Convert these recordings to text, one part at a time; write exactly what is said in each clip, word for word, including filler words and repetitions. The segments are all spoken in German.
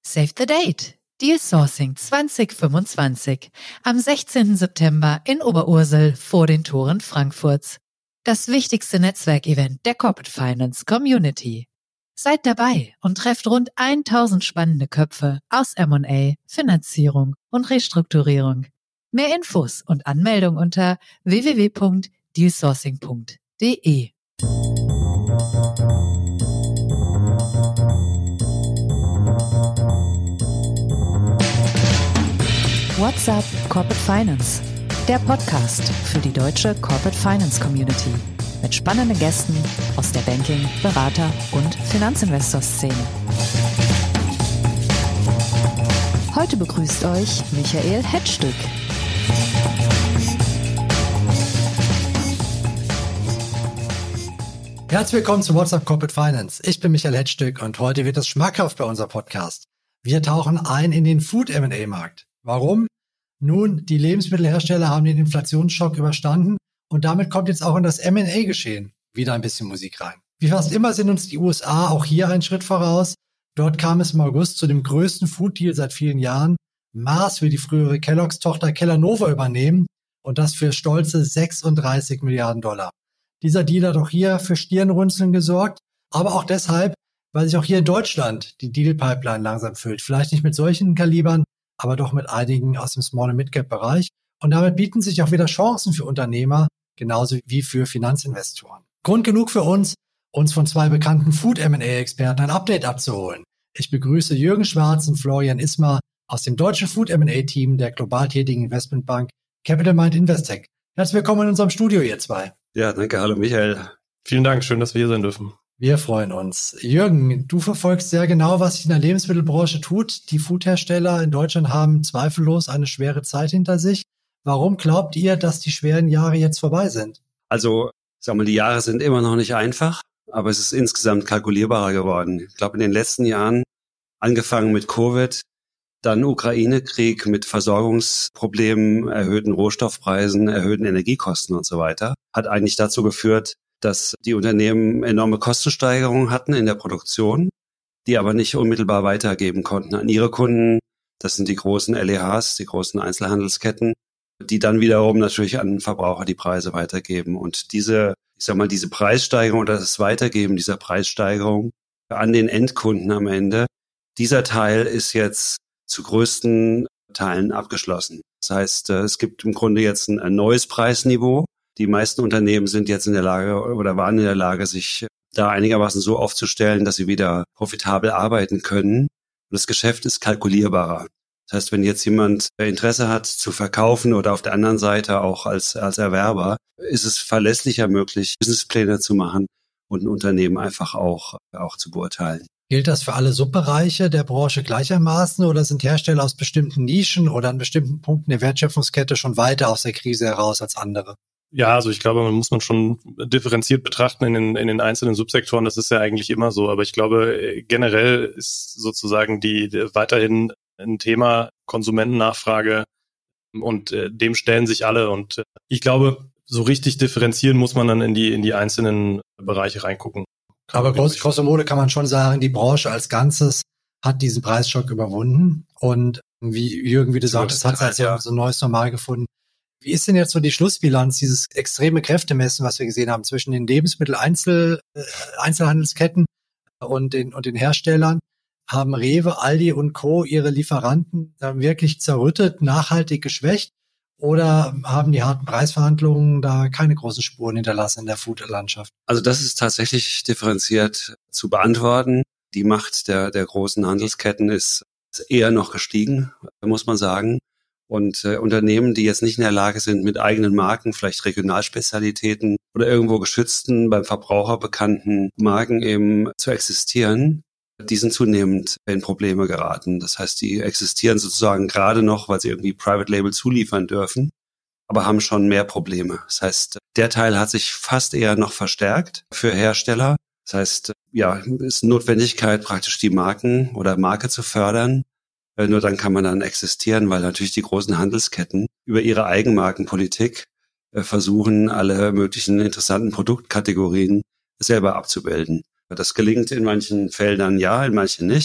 Save the date! Deal Sourcing zwanzig fünfundzwanzig am sechzehnten September in Oberursel vor den Toren Frankfurts. Das wichtigste Netzwerkevent der Corporate Finance Community. Seid dabei und trefft rund tausend spannende Köpfe aus M und A, Finanzierung und Restrukturierung. Mehr Infos und Anmeldung unter w w w punkt dealsourcing punkt d e. What's up Corporate Finance? Der Podcast für die deutsche Corporate Finance Community mit spannenden Gästen aus der Banking-, Berater- und Finanzinvestor-Szene. Heute begrüßt euch Michael Hettstück. Herzlich willkommen zu What's up Corporate Finance. Ich bin Michael Hettstück und heute wird es schmackhaft bei unserem Podcast. Wir tauchen ein in den Food-M und A-Markt. Warum? Nun, die Lebensmittelhersteller haben den Inflationsschock überstanden und damit kommt jetzt auch in das M und A-Geschehen wieder ein bisschen Musik rein. Wie fast immer sind uns die U S A auch hier einen Schritt voraus. Dort kam es im August zu dem größten Food-Deal seit vielen Jahren. Mars will die frühere Kellogg's-Tochter Kellanova übernehmen und das für stolze sechsunddreißig Milliarden Dollar. Dieser Deal hat auch hier für Stirnrunzeln gesorgt, aber auch deshalb, weil sich auch hier in Deutschland die Deal-Pipeline langsam füllt. Vielleicht nicht mit solchen Kalibern, aber doch mit einigen aus dem Small- und Mid-Cap-Bereich. Und damit bieten sich auch wieder Chancen für Unternehmer, genauso wie für Finanzinvestoren. Grund genug für uns, uns von zwei bekannten Food-M und A-Experten ein Update abzuholen. Ich begrüße Jürgen Schwarz und Florian Ismar aus dem deutschen Food-M und A-Team der global tätigen Investmentbank Capital Mind Investec. Herzlich willkommen in unserem Studio, ihr zwei. Ja, danke. Hallo Michael. Vielen Dank, schön, dass wir hier sein dürfen. Wir freuen uns. Jürgen, du verfolgst sehr genau, was sich in der Lebensmittelbranche tut. Die Foodhersteller in Deutschland haben zweifellos eine schwere Zeit hinter sich. Warum glaubt ihr, dass die schweren Jahre jetzt vorbei sind? Also, sag mal, die Jahre sind immer noch nicht einfach, aber es ist insgesamt kalkulierbarer geworden. Ich glaube, in den letzten Jahren, angefangen mit Covid, dann Ukraine-Krieg mit Versorgungsproblemen, erhöhten Rohstoffpreisen, erhöhten Energiekosten und so weiter, hat eigentlich dazu geführt, dass die Unternehmen enorme Kostensteigerungen hatten in der Produktion, die aber nicht unmittelbar weitergeben konnten an ihre Kunden. Das sind die großen L E Hs, die großen Einzelhandelsketten, die dann wiederum natürlich an Verbraucher die Preise weitergeben. Und diese, ich sag mal, diese Preissteigerung oder das Weitergeben dieser Preissteigerung an den Endkunden am Ende, dieser Teil ist jetzt zu größten Teilen abgeschlossen. Das heißt, es gibt im Grunde jetzt ein, ein neues Preisniveau. Die meisten Unternehmen sind jetzt in der Lage oder waren in der Lage, sich da einigermaßen so aufzustellen, dass sie wieder profitabel arbeiten können. Und das Geschäft ist kalkulierbarer. Das heißt, wenn jetzt jemand Interesse hat zu verkaufen oder auf der anderen Seite auch als, als Erwerber, ist es verlässlicher möglich, Businesspläne zu machen und ein Unternehmen einfach auch, auch zu beurteilen. Gilt das für alle Subbereiche der Branche gleichermaßen oder sind Hersteller aus bestimmten Nischen oder an bestimmten Punkten der Wertschöpfungskette schon weiter aus der Krise heraus als andere? Ja, also ich glaube, man muss man schon differenziert betrachten in den, in den einzelnen Subsektoren. Das ist ja eigentlich immer so. Aber ich glaube, generell ist sozusagen die, die weiterhin ein Thema Konsumentennachfrage und äh, dem stellen sich alle. Und äh, ich glaube, so richtig differenzieren muss man dann in die, in die einzelnen Bereiche reingucken. Aber groß, grosso modo kann man schon sagen, die Branche als Ganzes hat diesen Preisschock überwunden. Und wie Jürgen, wie du sagtest, hat es also ja so ein neues Normal gefunden. Wie ist denn jetzt so die Schlussbilanz, dieses extreme Kräftemessen, was wir gesehen haben zwischen den Lebensmittel-Einzel, äh, Einzelhandelsketten und den, und den Herstellern? Haben Rewe, Aldi und Co. ihre Lieferanten da wirklich zerrüttet, nachhaltig geschwächt? Oder haben die harten Preisverhandlungen da keine großen Spuren hinterlassen in der Food-Landschaft? Also das ist tatsächlich differenziert zu beantworten. Die Macht der, der großen Handelsketten ist eher noch gestiegen, muss man sagen. Und äh, Unternehmen, die jetzt nicht in der Lage sind, mit eigenen Marken, vielleicht Regionalspezialitäten oder irgendwo geschützten, beim Verbraucher bekannten Marken eben zu existieren, die sind zunehmend in Probleme geraten. Das heißt, die existieren sozusagen gerade noch, weil sie irgendwie Private Label zuliefern dürfen, aber haben schon mehr Probleme. Das heißt, der Teil hat sich fast eher noch verstärkt für Hersteller. Das heißt, ja, ist Notwendigkeit, praktisch die Marken oder Marke zu fördern. Nur dann kann man dann existieren, weil natürlich die großen Handelsketten über ihre Eigenmarkenpolitik versuchen, alle möglichen interessanten Produktkategorien selber abzubilden. Das gelingt in manchen Feldern ja, in manchen nicht.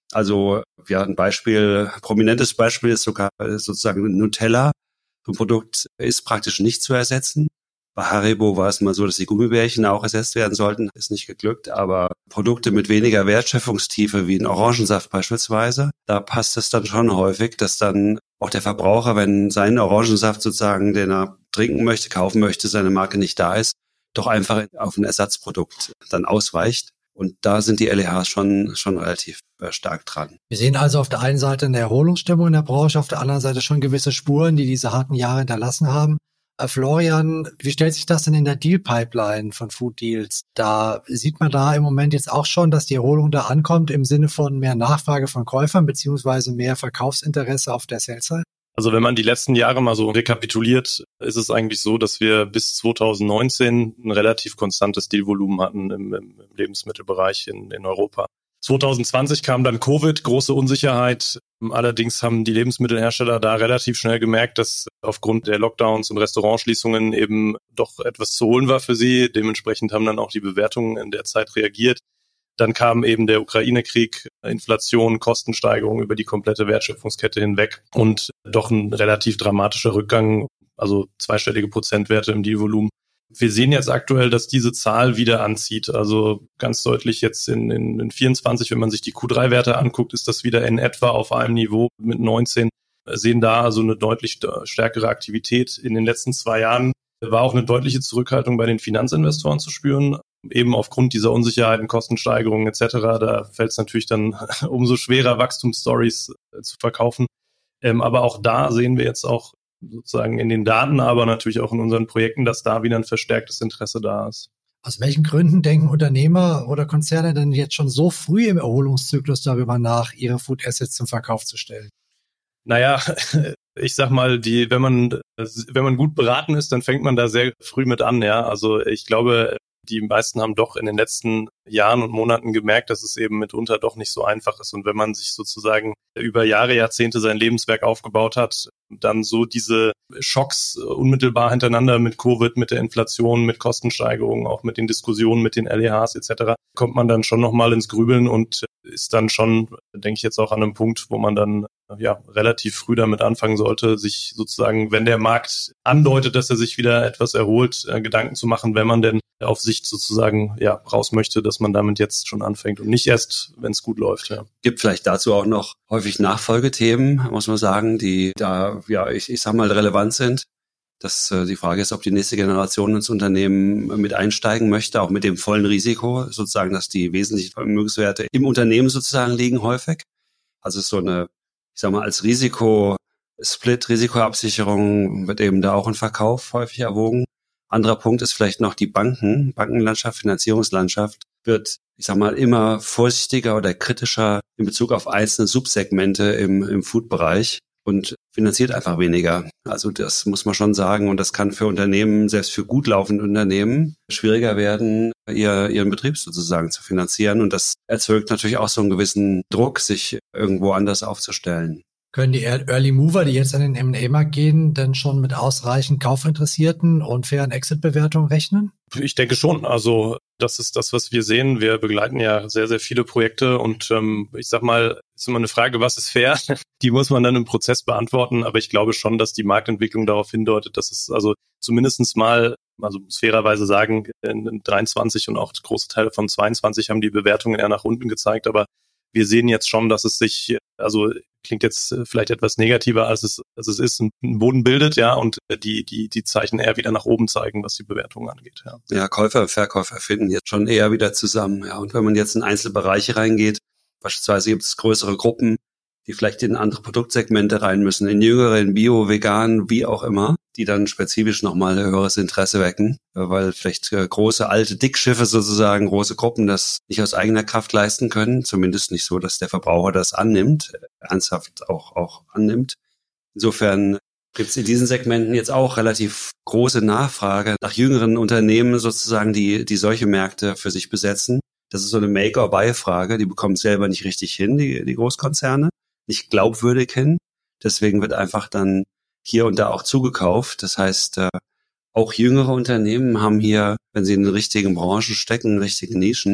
Also ja, ein Beispiel, prominentes Beispiel ist sogar sozusagen Nutella. So ein Produkt ist praktisch nicht zu ersetzen. Bei Haribo war es mal so, dass die Gummibärchen auch ersetzt werden sollten. Ist nicht geglückt, aber Produkte mit weniger Wertschöpfungstiefe wie ein Orangensaft beispielsweise, da passt es dann schon häufig, dass dann auch der Verbraucher, wenn sein Orangensaft sozusagen, den er trinken möchte, kaufen möchte, seine Marke nicht da ist, doch einfach auf ein Ersatzprodukt dann ausweicht. Und da sind die L E Hs schon, schon relativ äh, stark dran. Wir sehen also auf der einen Seite eine Erholungsstimmung in der Branche, auf der anderen Seite schon gewisse Spuren, die diese harten Jahre hinterlassen haben. Äh, Florian, wie stellt sich das denn in der Deal-Pipeline von Food Deals? Da sieht man da im Moment jetzt auch schon, dass die Erholung da ankommt im Sinne von mehr Nachfrage von Käufern beziehungsweise mehr Verkaufsinteresse auf der Sales-Seite? Also wenn man die letzten Jahre mal so rekapituliert, ist es eigentlich so, dass wir bis zwanzig neunzehn ein relativ konstantes Dealvolumen hatten im, im Lebensmittelbereich in, in Europa. zwanzig zwanzig kam dann Covid, große Unsicherheit. Allerdings haben die Lebensmittelhersteller da relativ schnell gemerkt, dass aufgrund der Lockdowns und Restaurantschließungen eben doch etwas zu holen war für sie. Dementsprechend haben dann auch die Bewertungen in der Zeit reagiert. Dann kam eben der Ukraine-Krieg, Inflation, Kostensteigerung über die komplette Wertschöpfungskette hinweg und doch ein relativ dramatischer Rückgang, also zweistellige Prozentwerte im Dealvolumen. Wir sehen jetzt aktuell, dass diese Zahl wieder anzieht. Also ganz deutlich jetzt in, in, in vierundzwanzig, wenn man sich die Q drei Werte anguckt, ist das wieder in etwa auf einem Niveau mit neunzehn. Wir sehen da also eine deutlich stärkere Aktivität. In den letzten zwei Jahren war auch eine deutliche Zurückhaltung bei den Finanzinvestoren zu spüren. Eben aufgrund dieser Unsicherheiten, Kostensteigerungen et cetera. Da fällt es natürlich dann umso schwerer, Wachstumsstories zu verkaufen. Ähm, aber auch da sehen wir jetzt auch sozusagen in den Daten, aber natürlich auch in unseren Projekten, dass da wieder ein verstärktes Interesse da ist. Aus welchen Gründen denken Unternehmer oder Konzerne denn jetzt schon so früh im Erholungszyklus darüber nach, ihre Food Assets zum Verkauf zu stellen? Naja, ich sag mal, die, wenn man, wenn man gut beraten ist, dann fängt man da sehr früh mit an, ja. Also ich glaube, die meisten haben doch in den letzten Jahren und Monaten gemerkt, dass es eben mitunter doch nicht so einfach ist. Und wenn man sich sozusagen über Jahre, Jahrzehnte sein Lebenswerk aufgebaut hat, dann so diese Schocks unmittelbar hintereinander mit Covid, mit der Inflation, mit Kostensteigerungen, auch mit den Diskussionen mit den L E Hs et cetera, kommt man dann schon nochmal ins Grübeln und ist dann schon, denke ich jetzt auch an einem Punkt, wo man dann ja relativ früh damit anfangen sollte, sich sozusagen, wenn der Markt andeutet, dass er sich wieder etwas erholt, äh, Gedanken zu machen, wenn man denn auf Sicht sozusagen ja raus möchte, dass man damit jetzt schon anfängt und nicht erst, wenn es gut läuft. Ja. Gibt vielleicht dazu auch noch häufig Nachfolgethemen, muss man sagen, die da, ja, ich, ich sag mal, relevant sind. Das, äh, die Frage ist, ob die nächste Generation ins Unternehmen mit einsteigen möchte, auch mit dem vollen Risiko, sozusagen, dass die wesentlichen Vermögenswerte im Unternehmen sozusagen liegen häufig. Also so eine, ich sag mal, als Risiko-Split, Risikoabsicherung wird eben da auch ein Verkauf häufig erwogen. Anderer Punkt ist vielleicht noch die Banken, Bankenlandschaft, Finanzierungslandschaft wird, ich sag mal, immer vorsichtiger oder kritischer in Bezug auf einzelne Subsegmente im, im Food-Bereich und finanziert einfach weniger. Also das muss man schon sagen und das kann für Unternehmen, selbst für gut laufende Unternehmen, schwieriger werden, ihr, ihren Betrieb sozusagen zu finanzieren und das erzeugt natürlich auch so einen gewissen Druck, sich irgendwo anders aufzustellen. Können die Early Mover, die jetzt an den M und A-Markt gehen, denn schon mit ausreichend Kaufinteressierten und fairen Exit-Bewertungen rechnen? Ich denke schon. Also das ist das, was wir sehen. Wir begleiten ja sehr, sehr viele Projekte und ähm, ich sag mal, ist immer eine Frage, was ist fair? Die muss man dann im Prozess beantworten. Aber ich glaube schon, dass die Marktentwicklung darauf hindeutet, dass es also zumindest mal, also muss fairerweise sagen, in dreiundzwanzig und auch große Teile von zweiundzwanzig haben die Bewertungen eher nach unten gezeigt. Aber wir sehen jetzt schon, dass es sich, also klingt jetzt vielleicht etwas negativer, als es, als es ist, einen Boden bildet, ja, und die, die, die Zeichen eher wieder nach oben zeigen, was die Bewertungen angeht, ja. Ja, Käufer und Verkäufer finden jetzt schon eher wieder zusammen, ja. Und wenn man jetzt in Einzelbereiche reingeht, beispielsweise gibt es größere Gruppen, die vielleicht in andere Produktsegmente rein müssen, in jüngere, in Bio, Vegan, wie auch immer, die dann spezifisch nochmal höheres Interesse wecken, weil vielleicht große, alte Dickschiffe sozusagen, große Gruppen das nicht aus eigener Kraft leisten können, zumindest nicht so, dass der Verbraucher das annimmt, ernsthaft auch, auch annimmt. Insofern gibt es in diesen Segmenten jetzt auch relativ große Nachfrage nach jüngeren Unternehmen sozusagen, die, die solche Märkte für sich besetzen. Das ist so eine Make-or-Buy-Frage, die bekommen es selber nicht richtig hin, die, die Großkonzerne, nicht glaubwürdig hin. Deswegen wird einfach dann hier und da auch zugekauft. Das heißt, äh, auch jüngere Unternehmen haben hier, wenn sie in den richtigen Branchen stecken, in richtigen Nischen,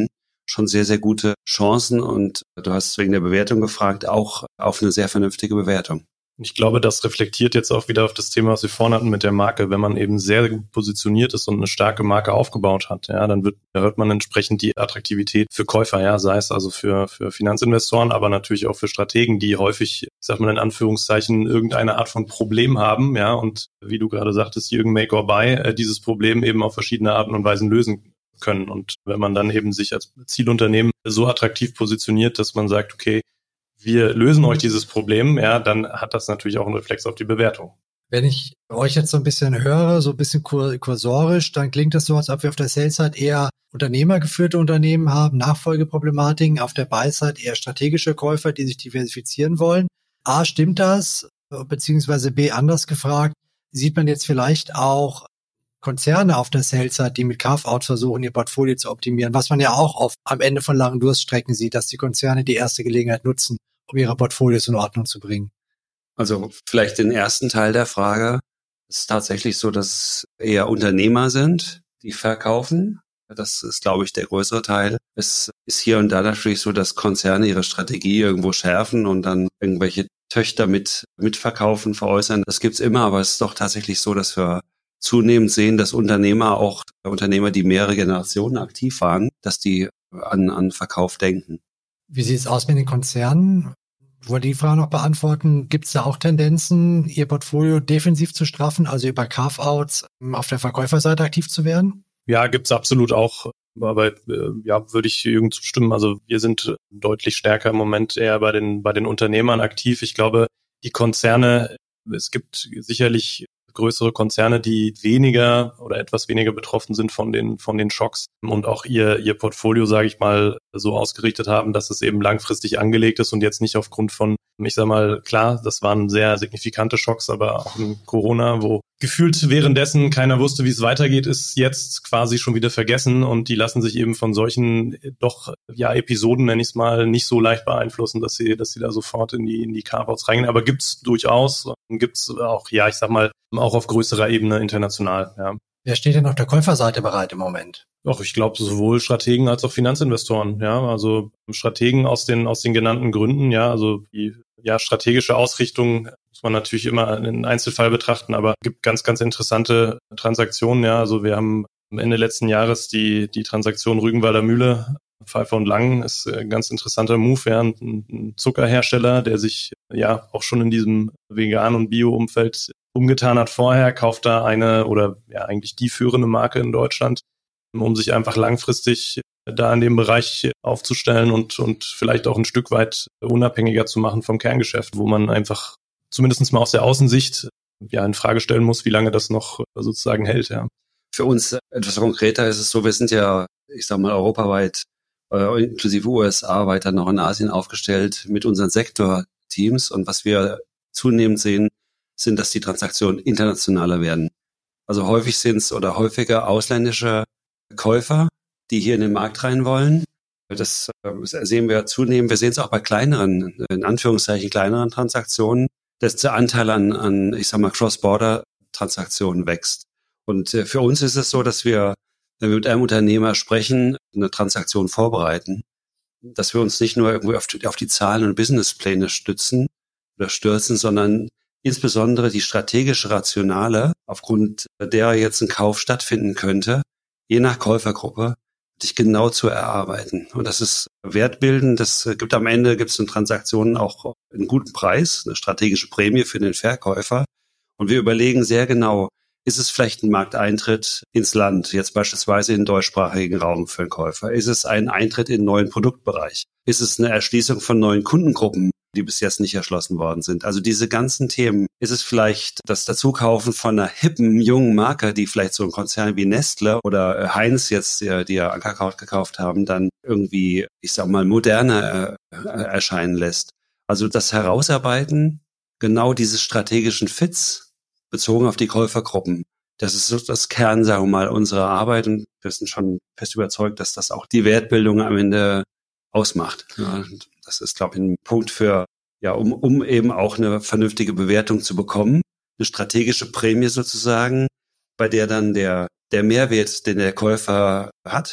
schon sehr, sehr gute Chancen und du hast wegen der Bewertung gefragt, auch auf eine sehr vernünftige Bewertung. Ich glaube, das reflektiert jetzt auch wieder auf das Thema, was wir vorhin hatten mit der Marke. Wenn man eben sehr gut positioniert ist und eine starke Marke aufgebaut hat, ja, dann wird, da hört man entsprechend die Attraktivität für Käufer, ja, sei es also für, für Finanzinvestoren, aber natürlich auch für Strategen, die häufig, ich sag mal in Anführungszeichen, irgendeine Art von Problem haben, ja, und wie du gerade sagtest, Jürgen Make or Buy, äh, dieses Problem eben auf verschiedene Arten und Weisen lösen können. Und wenn man dann eben sich als Zielunternehmen so attraktiv positioniert, dass man sagt, okay, wir lösen euch dieses Problem, ja, dann hat das natürlich auch einen Reflex auf die Bewertung. Wenn ich euch jetzt so ein bisschen höre, so ein bisschen kur- kursorisch, dann klingt das so, als ob wir auf der Sales-Seite eher unternehmergeführte Unternehmen haben, Nachfolgeproblematiken, auf der Buy-Seite eher strategische Käufer, die sich diversifizieren wollen. A, stimmt das? Beziehungsweise B, anders gefragt, sieht man jetzt vielleicht auch Konzerne auf der Sales-Seite, die mit Carve-Out versuchen, ihr Portfolio zu optimieren, was man ja auch auf, am Ende von langen Durststrecken sieht, dass die Konzerne die erste Gelegenheit nutzen, um ihre Portfolios in Ordnung zu bringen. Also vielleicht den ersten Teil der Frage. Es ist tatsächlich so, dass es eher Unternehmer sind, die verkaufen. Das ist, glaube ich, der größere Teil. Es ist hier und da natürlich so, dass Konzerne ihre Strategie irgendwo schärfen und dann irgendwelche Töchter mit mitverkaufen, veräußern. Das gibt's immer, aber es ist doch tatsächlich so, dass wir zunehmend sehen, dass Unternehmer, auch Unternehmer, die mehrere Generationen aktiv waren, dass die an, an Verkauf denken. Wie sieht es aus mit den Konzernen? Wollte die Frage noch beantworten. Gibt es da auch Tendenzen, ihr Portfolio defensiv zu straffen, also über Carve-Outs auf der Verkäuferseite aktiv zu werden? Ja, gibt's absolut auch. Aber äh, ja, würde ich Jürgen zustimmen. Also wir sind deutlich stärker im Moment eher bei den bei den Unternehmern aktiv. Ich glaube, die Konzerne, es gibt sicherlich größere Konzerne, die weniger oder etwas weniger betroffen sind von den von den Schocks und auch ihr ihr Portfolio, sage ich mal, so ausgerichtet haben, dass es eben langfristig angelegt ist und jetzt nicht aufgrund von, ich sag mal, klar, das waren sehr signifikante Schocks, aber auch in Corona, wo gefühlt währenddessen keiner wusste, wie es weitergeht, ist jetzt quasi schon wieder vergessen und die lassen sich eben von solchen doch ja Episoden, nenne ich es mal, nicht so leicht beeinflussen, dass sie dass sie da sofort in die in die Carve-Outs reingehen. Aber gibt's durchaus, gibt's auch, ja, ich sag mal, auch auf größerer Ebene international, ja. Wer steht denn auf der Käuferseite bereit im Moment? Doch, ich glaube sowohl Strategen als auch Finanzinvestoren, ja, also Strategen aus den aus den genannten Gründen, ja, also die ja strategische Ausrichtung muss man natürlich immer in einen Einzelfall betrachten, aber es gibt ganz ganz interessante Transaktionen, ja, also wir haben am Ende letzten Jahres die die Transaktion Rügenwalder Mühle, Pfeiffer und Lang ist ein ganz interessanter Move, ja, ein Zuckerhersteller, der sich ja auch schon in diesem Vegan- und Bio-Umfeld umgetan hat vorher, kauft da eine oder ja eigentlich die führende Marke in Deutschland, um sich einfach langfristig da in dem Bereich aufzustellen und und vielleicht auch ein Stück weit unabhängiger zu machen vom Kerngeschäft, wo man einfach zumindest mal aus der Außensicht ja in Frage stellen muss, wie lange das noch sozusagen hält, ja. Für uns etwas konkreter ist es so, wir sind ja, ich sag mal, europaweit, äh, inklusive U S A, weiter noch in Asien aufgestellt mit unseren Sektorteams und was wir zunehmend sehen, sind, dass die Transaktionen internationaler werden. Also häufig sind es oder häufiger ausländische Käufer, die hier in den Markt rein wollen. Das sehen wir zunehmend. Wir sehen es auch bei kleineren, in Anführungszeichen kleineren Transaktionen, dass der Anteil an, an ich sag mal, Cross-Border-Transaktionen wächst. Und für uns ist es so, dass wir, wenn wir mit einem Unternehmer sprechen, eine Transaktion vorbereiten, dass wir uns nicht nur irgendwie auf die, auf die Zahlen und Businesspläne stützen oder stürzen, sondern insbesondere die strategische Rationale, aufgrund der jetzt ein Kauf stattfinden könnte, je nach Käufergruppe, sich genau zu erarbeiten. Und das ist wertbildend. Das gibt am Ende, gibt es in Transaktionen auch einen guten Preis, eine strategische Prämie für den Verkäufer. Und wir überlegen sehr genau, ist es vielleicht ein Markteintritt ins Land, jetzt beispielsweise in den deutschsprachigen Raum für den Käufer? Ist es ein Eintritt in einen neuen Produktbereich? Ist es eine Erschließung von neuen Kundengruppen, die bis jetzt nicht erschlossen worden sind? Also diese ganzen Themen. Ist es vielleicht das Dazukaufen von einer hippen, jungen Marke, die vielleicht so ein Konzern wie Nestle oder Heinz jetzt, die, die ja Ankerkraut gekauft haben, dann irgendwie, ich sag mal, moderner äh, erscheinen lässt? Also das Herausarbeiten genau dieses strategischen Fits bezogen auf die Käufergruppen. Das ist so das Kern, sagen wir mal, unserer Arbeit und wir sind schon fest überzeugt, dass das auch die Wertbildung am Ende ausmacht. Ja, das ist, glaube ich, ein Punkt für, ja, um, um eben auch eine vernünftige Bewertung zu bekommen, eine strategische Prämie sozusagen, bei der dann der, der Mehrwert, den der Käufer hat,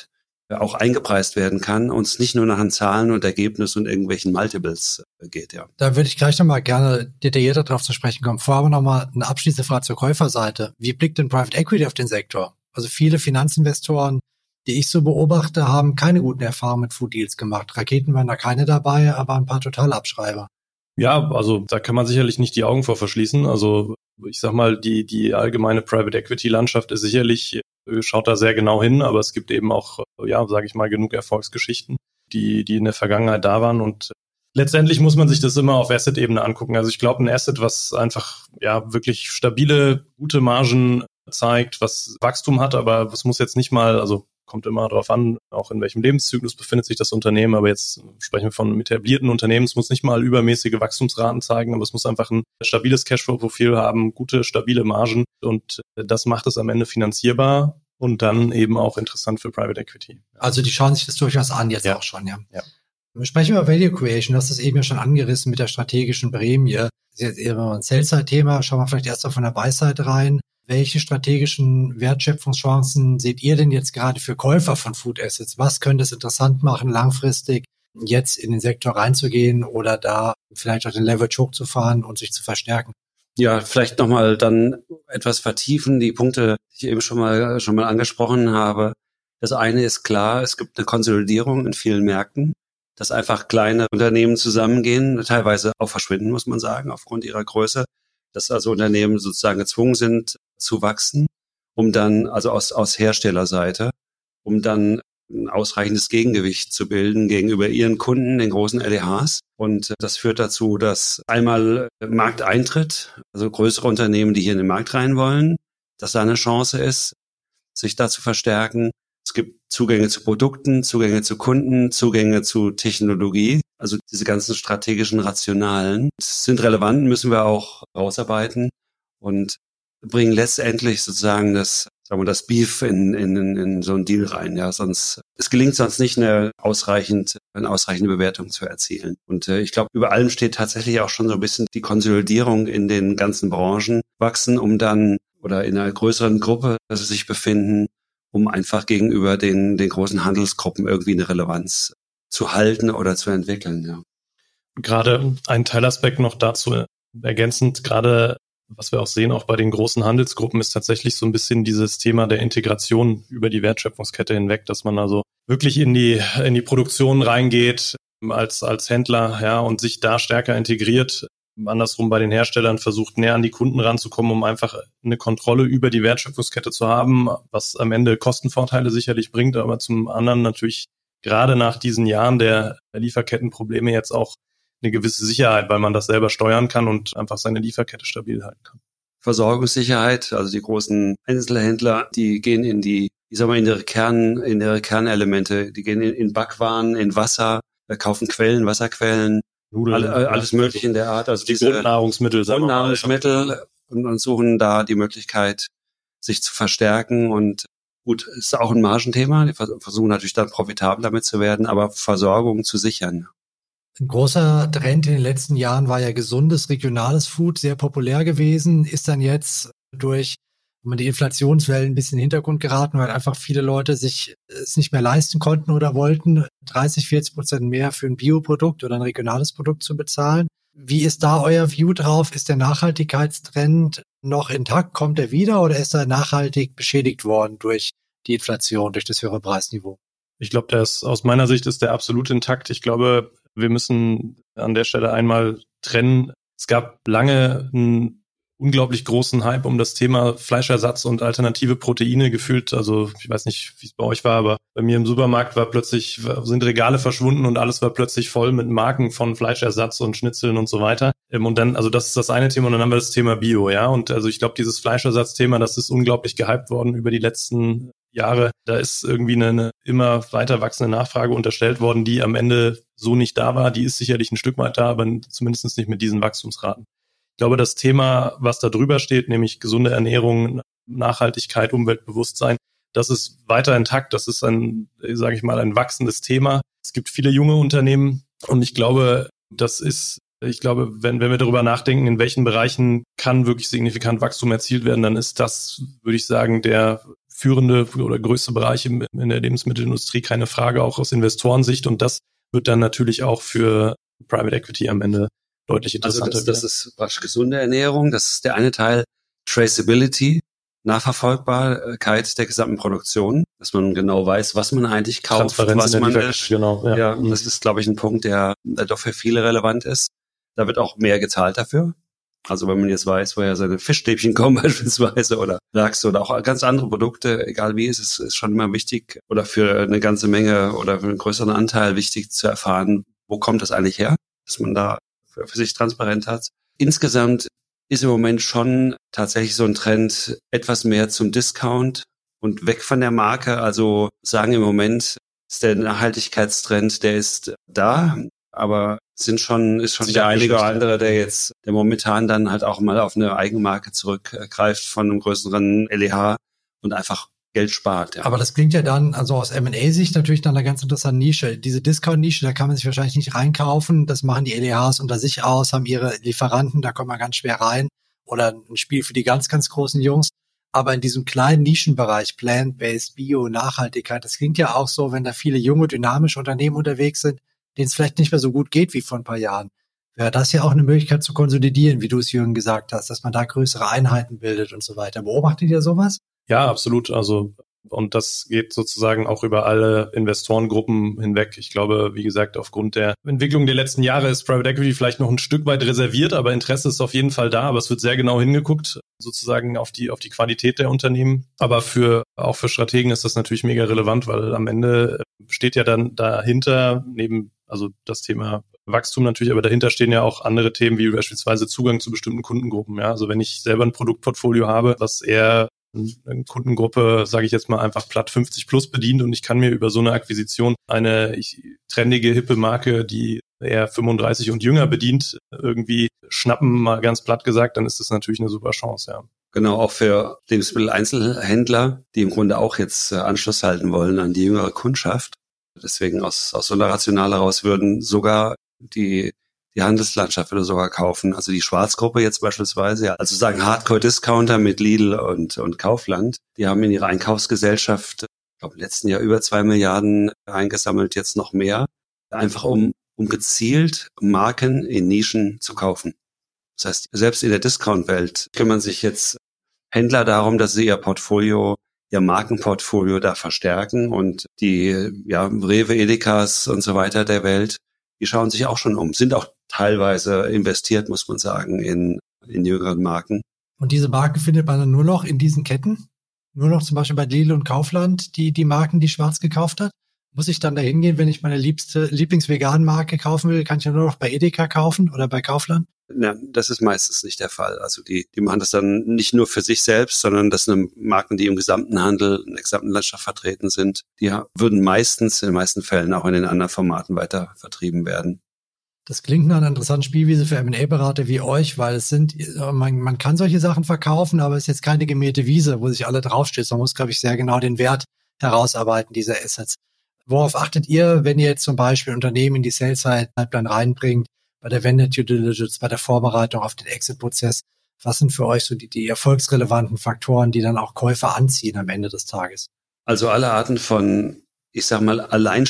auch eingepreist werden kann und es nicht nur nach den Zahlen und Ergebnissen und irgendwelchen Multiples geht, ja. Da würde ich gleich nochmal gerne detaillierter drauf zu sprechen kommen. Vorher aber nochmal eine abschließende Frage zur Käuferseite. Wie blickt denn Private Equity auf den Sektor? Also viele Finanzinvestoren, die ich so beobachte, haben keine guten Erfahrungen mit Food Deals gemacht. Raketen waren da keine dabei, aber ein paar Totalabschreiber. Ja, also da kann man sicherlich nicht die Augen vor verschließen. Also ich sag mal, die die allgemeine Private Equity Landschaft ist sicherlich, schaut da sehr genau hin, aber es gibt eben auch, ja, sage ich mal, genug Erfolgsgeschichten, die die in der Vergangenheit da waren, und letztendlich muss man sich das immer auf Asset-Ebene angucken. Also ich glaube, ein Asset, was einfach ja wirklich stabile, gute Margen zeigt, was Wachstum hat, aber es muss jetzt nicht mal, also kommt immer darauf an, auch in welchem Lebenszyklus befindet sich das Unternehmen, aber jetzt sprechen wir von einem etablierten Unternehmen, es muss nicht mal übermäßige Wachstumsraten zeigen, aber es muss einfach ein stabiles Cashflow-Profil haben, gute, stabile Margen, und das macht es am Ende finanzierbar und dann eben auch interessant für Private Equity. Also die schauen sich das durchaus an jetzt ja. auch schon, ja. ja. Wir sprechen über Value Creation, du hast es eben ja schon angerissen mit der strategischen Prämie. Das ist jetzt eher ein Sell-Side-Thema, schauen wir vielleicht erst mal von der Buy-Side rein. Welche strategischen Wertschöpfungschancen seht ihr denn jetzt gerade für Käufer von Food Assets? Was könnte es interessant machen, langfristig jetzt in den Sektor reinzugehen oder da vielleicht auch den Leverage hochzufahren und sich zu verstärken? Ja, vielleicht nochmal dann etwas vertiefen, die Punkte, die ich eben schon mal, schon mal angesprochen habe. Das eine ist klar, es gibt eine Konsolidierung in vielen Märkten, dass einfach kleine Unternehmen zusammengehen, teilweise auch verschwinden, muss man sagen, aufgrund ihrer Größe, dass also Unternehmen sozusagen gezwungen sind zu wachsen, um dann, also aus, aus Herstellerseite, um dann ein ausreichendes Gegengewicht zu bilden gegenüber ihren Kunden, den großen L E Hs. Und das führt dazu, dass einmal Markteintritt, also größere Unternehmen, die hier in den Markt rein wollen, dass da eine Chance ist, sich da zu verstärken. Es gibt Zugänge zu Produkten, Zugänge zu Kunden, Zugänge zu Technologie. Also diese ganzen strategischen Rationalen sind relevant, müssen wir auch rausarbeiten und bringen letztendlich sozusagen das, sagen wir, das Beef in, in, in so einen Deal rein. Ja, sonst, es gelingt sonst nicht, eine ausreichend, eine ausreichende Bewertung zu erzielen. Und äh, ich glaube, über allem steht tatsächlich auch schon so ein bisschen die Konsolidierung in den ganzen Branchen wachsen, um dann, oder in einer größeren Gruppe, dass sie sich befinden, um einfach gegenüber den, den großen Handelsgruppen irgendwie eine Relevanz zu halten oder zu entwickeln. Ja. Gerade ein Teilaspekt noch dazu ergänzend, gerade was wir auch sehen, auch bei den großen Handelsgruppen, ist tatsächlich so ein bisschen dieses Thema der Integration über die Wertschöpfungskette hinweg, dass man also wirklich in die, in die Produktion reingeht als, als Händler, ja, und sich da stärker integriert. Andersrum bei den Herstellern versucht, näher an die Kunden ranzukommen, um einfach eine Kontrolle über die Wertschöpfungskette zu haben, was am Ende Kostenvorteile sicherlich bringt, aber zum anderen natürlich gerade nach diesen Jahren der Lieferkettenprobleme jetzt auch eine gewisse Sicherheit, weil man das selber steuern kann und einfach seine Lieferkette stabil halten kann. Versorgungssicherheit, also die großen Einzelhändler, die gehen in die, ich sag mal, in ihre Kern, in ihre Kernelemente, die gehen in, in Backwaren, in Wasser, kaufen Quellen, Wasserquellen, Nudeln, all, alles mögliche in der Art, also die diese Grundnahrungsmittel, Grundnahrungsmittel und, und suchen da die Möglichkeit, sich zu verstärken. Und gut, ist auch ein Margenthema, die versuchen natürlich dann profitabel damit zu werden, aber Versorgung zu sichern. Ein großer Trend in den letzten Jahren war ja gesundes, regionales Food, sehr populär gewesen, ist dann jetzt durch die Inflationswellen ein bisschen in den Hintergrund geraten, weil einfach viele Leute sich es nicht mehr leisten konnten oder wollten, dreißig, vierzig Prozent mehr für ein Bioprodukt oder ein regionales Produkt zu bezahlen. Wie ist da euer View drauf? Ist der Nachhaltigkeitstrend noch intakt? Kommt er wieder oder ist er nachhaltig beschädigt worden durch die Inflation, durch das höhere Preisniveau? Ich glaube, der ist, aus meiner Sicht ist der absolut intakt. Ich glaube, wir müssen an der Stelle einmal trennen. Es gab lange einen unglaublich großen Hype um das Thema Fleischersatz und alternative Proteine gefühlt. Also ich weiß nicht, wie es bei euch war, aber bei mir im Supermarkt war plötzlich, sind Regale verschwunden und alles war plötzlich voll mit Marken von Fleischersatz und Schnitzeln und so weiter. Und dann, also das ist das eine Thema und dann haben wir das Thema Bio, ja. Und also ich glaube, dieses Fleischersatzthema, das ist unglaublich gehypt worden über die letzten Jahre. Da ist irgendwie eine, eine immer weiter wachsende Nachfrage unterstellt worden, die am Ende so nicht da war. Die ist sicherlich ein Stück weit da, aber zumindest nicht mit diesen Wachstumsraten. Ich glaube, das Thema, was da drüber steht, nämlich gesunde Ernährung, Nachhaltigkeit, Umweltbewusstsein, das ist weiter intakt. Das ist ein, sage ich mal, ein wachsendes Thema. Es gibt viele junge Unternehmen und ich glaube, das ist, ich glaube, wenn, wenn wir darüber nachdenken, in welchen Bereichen kann wirklich signifikant Wachstum erzielt werden, dann ist das, würde ich sagen, der führende oder größte Bereich in, in der Lebensmittelindustrie, keine Frage, auch aus Investorensicht. Und das wird dann natürlich auch für Private Equity am Ende deutlich interessanter. Also das, das ist praktisch gesunde Ernährung. Das ist der eine Teil. Traceability, Nachverfolgbarkeit der gesamten Produktion, dass man genau weiß, was man eigentlich kauft, was man ist. Genau, ja. Ja, das ist, glaube ich, ein Punkt, der, der doch für viele relevant ist. Da wird auch mehr gezahlt dafür. Also wenn man jetzt weiß, woher seine Fischstäbchen kommen beispielsweise oder Lachs oder auch ganz andere Produkte, egal wie, es ist, ist schon immer wichtig oder für eine ganze Menge oder für einen größeren Anteil wichtig zu erfahren, wo kommt das eigentlich her, dass man da für, für sich transparent hat. Insgesamt ist im Moment schon tatsächlich so ein Trend etwas mehr zum Discount und weg von der Marke. Also sagen im Moment ist der Nachhaltigkeitstrend, der ist da, aber sind schon, ist schon der einige oder andere, der jetzt, der momentan dann halt auch mal auf eine Eigenmarke zurückgreift von einem größeren L E H und einfach Geld spart. Ja. Aber das klingt ja dann, also aus M und A-Sicht natürlich dann eine ganz interessante Nische. Diese Discount-Nische, da kann man sich wahrscheinlich nicht reinkaufen. Das machen die L E Hs unter sich aus, haben ihre Lieferanten, da kommt man ganz schwer rein. Oder ein Spiel für die ganz, ganz großen Jungs. Aber in diesem kleinen Nischenbereich, Plant-Based, Bio, Nachhaltigkeit, das klingt ja auch so, wenn da viele junge, dynamische Unternehmen unterwegs sind, denen es vielleicht nicht mehr so gut geht wie vor ein paar Jahren. Wäre das ja auch eine Möglichkeit zu konsolidieren, wie du es, Jürgen, gesagt hast, dass man da größere Einheiten bildet und so weiter. Beobachtet ihr sowas? Ja, absolut. Also, und das geht sozusagen auch über alle Investorengruppen hinweg. Ich glaube, wie gesagt, aufgrund der Entwicklung der letzten Jahre ist Private Equity vielleicht noch ein Stück weit reserviert, aber Interesse ist auf jeden Fall da. Aber es wird sehr genau hingeguckt, sozusagen auf die, auf die Qualität der Unternehmen. Aber für, auch für Strategen ist das natürlich mega relevant, weil am Ende steht ja dann dahinter neben, also das Thema Wachstum natürlich, aber dahinter stehen ja auch andere Themen, wie beispielsweise Zugang zu bestimmten Kundengruppen. Ja, also wenn ich selber ein Produktportfolio habe, was eher eine Kundengruppe, sage ich jetzt mal, einfach platt fünfzig plus bedient und ich kann mir über so eine Akquisition eine ich, trendige, hippe Marke, die eher fünfunddreißig und jünger bedient, irgendwie schnappen, mal ganz platt gesagt, dann ist das natürlich eine super Chance, ja. Genau, auch für Lebensmitteleinzelhändler, die im Grunde auch jetzt äh, Anschluss halten wollen an die jüngere Kundschaft. Deswegen aus, aus so einer Rationale heraus würden sogar die Die Handelslandschaft würde sogar kaufen. Also die Schwarzgruppe jetzt beispielsweise, also sagen Hardcore-Discounter mit Lidl und, und Kaufland, die haben in ihrer Einkaufsgesellschaft, ich glaube, im letzten Jahr über zwei Milliarden eingesammelt, jetzt noch mehr, einfach um, um gezielt Marken in Nischen zu kaufen. Das heißt, selbst in der Discount-Welt kümmern sich jetzt Händler darum, dass sie ihr Portfolio, ihr Markenportfolio da verstärken und die, ja, Rewe, Edekas und so weiter der Welt, die schauen sich auch schon um, sind auch teilweise investiert, muss man sagen, in, in jüngeren Marken. Und diese Marken findet man dann nur noch in diesen Ketten? Nur noch zum Beispiel bei Lidl und Kaufland, die, die Marken, die Schwarz gekauft hat? Muss ich dann da hingehen, wenn ich meine liebste Lieblingsvegan-Marke kaufen will, kann ich ja nur noch bei Edeka kaufen oder bei Kaufland? Ja, das ist meistens nicht der Fall. Also die, die machen das dann nicht nur für sich selbst, sondern das sind Marken, die im gesamten Handel, in der gesamten Landschaft vertreten sind. Die würden meistens, in den meisten Fällen auch in den anderen Formaten weiter vertrieben werden. Das klingt nach einer interessanten Spielwiese für M und A-Berater wie euch, weil es sind, man, man kann solche Sachen verkaufen, aber es ist jetzt keine gemähte Wiese, wo sich alle draufstützen. Man muss, glaube ich, sehr genau den Wert herausarbeiten dieser Assets. Worauf achtet ihr, wenn ihr jetzt zum Beispiel Unternehmen in die Sales-Pipeline reinbringt, bei der Vendor Due Diligence, bei der Vorbereitung auf den Exit-Prozess? Was sind für euch so die, die erfolgsrelevanten Faktoren, die dann auch Käufer anziehen am Ende des Tages? Also alle Arten von, ich sag mal,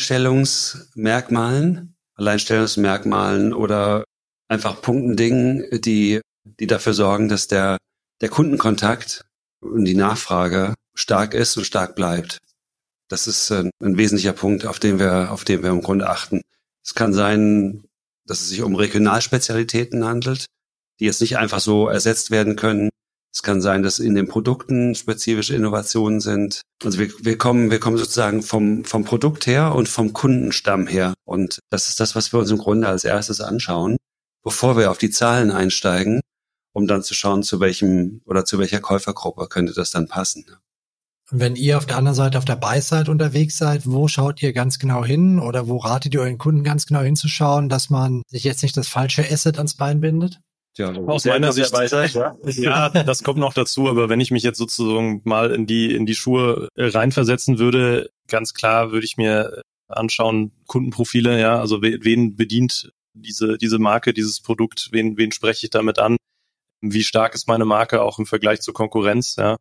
Alleinstellungsmerkmalen, Alleinstellungsmerkmalen oder einfach Punkten, Dingen, die, die dafür sorgen, dass der, der Kundenkontakt und die Nachfrage stark ist und stark bleibt. Das ist ein, ein wesentlicher Punkt, auf den wir, auf den wir im Grunde achten. Es kann sein, dass es sich um Regionalspezialitäten handelt, die jetzt nicht einfach so ersetzt werden können. Es kann sein, dass in den Produkten spezifische Innovationen sind. Also wir, wir kommen, wir kommen sozusagen vom, vom Produkt her und vom Kundenstamm her. Und das ist das, was wir uns im Grunde als erstes anschauen, bevor wir auf die Zahlen einsteigen, um dann zu schauen, zu welchem oder zu welcher Käufergruppe könnte das dann passen. Und wenn ihr auf der anderen Seite, auf der Buy-Side unterwegs seid, wo schaut ihr ganz genau hin oder wo ratet ihr euren Kunden ganz genau hinzuschauen, dass man sich jetzt nicht das falsche Asset ans Bein bindet? Ja, aus meiner Sicht, ja. ja, das kommt noch dazu, aber wenn ich mich jetzt sozusagen mal in die in die Schuhe reinversetzen würde, ganz klar würde ich mir anschauen, Kundenprofile, ja, also wen bedient diese diese Marke, dieses Produkt, wen wen spreche ich damit an? Wie stark ist meine Marke auch im Vergleich zur Konkurrenz, ja?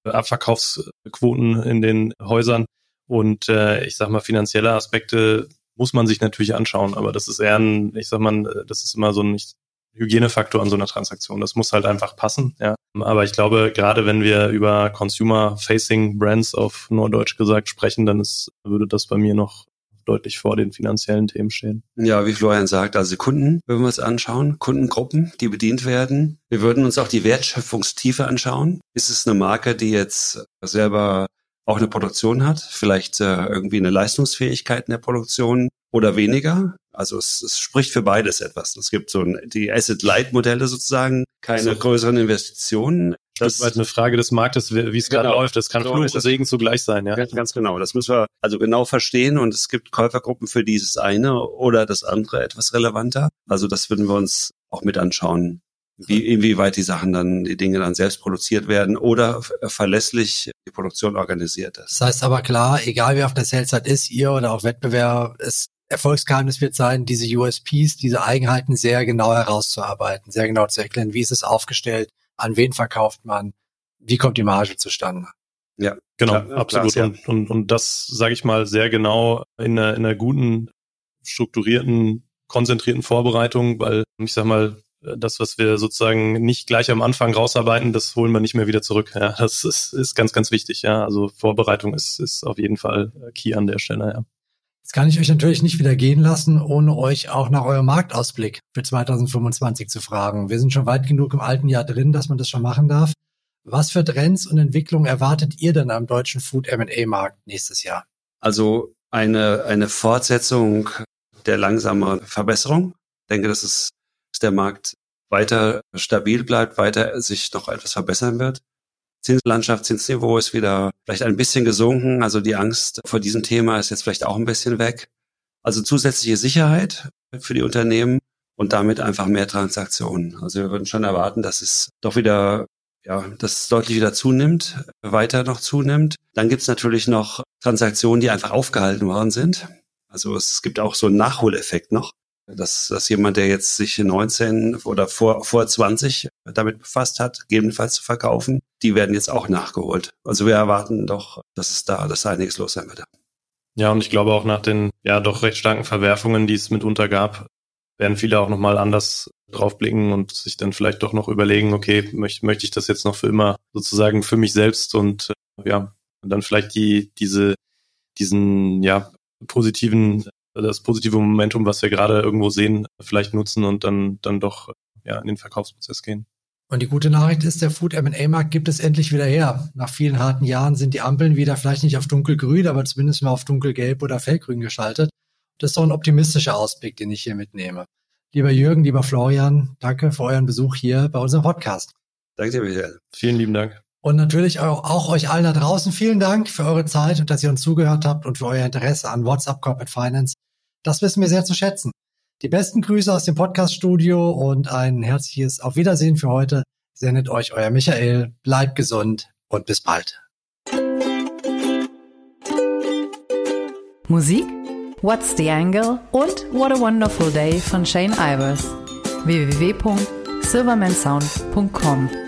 Abverkaufsquoten in den Häusern. Und äh, ich sag mal, finanzielle Aspekte muss man sich natürlich anschauen, aber das ist eher ein, ich sag mal, das ist immer so ein Hygienefaktor an so einer Transaktion. Das muss halt einfach passen, ja. Aber ich glaube, gerade wenn wir über Consumer-Facing Brands auf Norddeutsch gesagt sprechen, dann ist, würde das bei mir noch deutlich vor den finanziellen Themen stehen. Ja, wie Florian sagt, also Kunden würden wir uns anschauen, Kundengruppen, die bedient werden. Wir würden uns auch die Wertschöpfungstiefe anschauen. Ist es eine Marke, die jetzt selber auch eine Produktion hat, vielleicht äh, irgendwie eine Leistungsfähigkeit in der Produktion oder weniger? Also es, es spricht für beides etwas. Es gibt so ein, die Asset-Light-Modelle sozusagen, keine so größeren Investitionen. Das ist halt eine Frage des Marktes, wie es gerade genau. läuft. Das kann so Fluch und Segen zugleich sein. Ja, ganz, ganz genau. Das müssen wir also genau verstehen. Und es gibt Käufergruppen für dieses eine oder das andere etwas relevanter. Also das würden wir uns auch mit anschauen, wie inwieweit die Sachen dann, die Dinge dann selbst produziert werden oder verlässlich die Produktion organisiert ist. Das heißt aber klar, egal wie auf der Sales-Seite ist, ihr oder auch Wettbewerber, es Erfolgsgeheimnis wird sein, diese U S Ps, diese Eigenheiten sehr genau herauszuarbeiten, sehr genau zu erklären, wie ist es aufgestellt, an wen verkauft man, wie kommt die Marge zustande. Ja, genau, klar, absolut. Klar, ja. Und, und, und das, sage ich mal, sehr genau in einer, in einer guten, strukturierten, konzentrierten Vorbereitung, weil ich sag mal, das, was wir sozusagen nicht gleich am Anfang rausarbeiten, das holen wir nicht mehr wieder zurück. Ja, das ist, ist ganz, ganz wichtig. Ja, also Vorbereitung ist, ist auf jeden Fall key an der Stelle. Ja. Jetzt kann ich euch natürlich nicht wieder gehen lassen, ohne euch auch nach eurem Marktausblick für zwanzig fünfundzwanzig zu fragen. Wir sind schon weit genug im alten Jahr drin, dass man das schon machen darf. Was für Trends und Entwicklungen erwartet ihr denn am deutschen Food-M and A-Markt nächstes Jahr? Also eine, eine Fortsetzung der langsamen Verbesserung. Ich denke, dass es, dass der Markt weiter stabil bleibt, weiter sich noch etwas verbessern wird. Zinslandschaft, Zinsniveau ist wieder vielleicht ein bisschen gesunken. Also die Angst vor diesem Thema ist jetzt vielleicht auch ein bisschen weg. Also zusätzliche Sicherheit für die Unternehmen und damit einfach mehr Transaktionen. Also wir würden schon erwarten, dass es doch wieder, ja, dass es deutlich wieder zunimmt, weiter noch zunimmt. Dann gibt es natürlich noch Transaktionen, die einfach aufgehalten worden sind. Also es gibt auch so einen Nachholeffekt noch. Dass, dass jemand, der jetzt sich neunzehn oder vor, vor zwanzig damit befasst hat, gegebenenfalls zu verkaufen, die werden jetzt auch nachgeholt. Also wir erwarten doch, dass es da, dass da einiges los sein wird. Ja, und ich glaube auch nach den ja doch recht starken Verwerfungen, die es mitunter gab, werden viele auch nochmal anders draufblicken und sich dann vielleicht doch noch überlegen, okay, möchte, möchte ich das jetzt noch für immer sozusagen für mich selbst und äh, ja, und dann vielleicht die, diese, diesen, ja, positiven das positive Momentum, was wir gerade irgendwo sehen, vielleicht nutzen und dann dann doch ja in den Verkaufsprozess gehen. Und die gute Nachricht ist, der Food-M and A-Markt gibt es endlich wieder her. Nach vielen harten Jahren sind die Ampeln wieder vielleicht nicht auf dunkelgrün, aber zumindest mal auf dunkelgelb oder hellgrün geschaltet. Das ist doch ein optimistischer Ausblick, den ich hier mitnehme. Lieber Jürgen, lieber Florian, danke für euren Besuch hier bei unserem Podcast. Danke dir, Michael. Vielen lieben Dank. Und natürlich auch, auch euch allen da draußen vielen Dank für eure Zeit und dass ihr uns zugehört habt und für euer Interesse an What's Up Corporate Finance. Das wissen wir sehr zu schätzen. Die besten Grüße aus dem Podcast-Studio und ein herzliches Auf Wiedersehen für heute. Sendet euch euer Michael. Bleibt gesund und bis bald. Musik, What's the Angle und What a Wonderful Day von Shane Ivers. w w w punkt silverman sound punkt com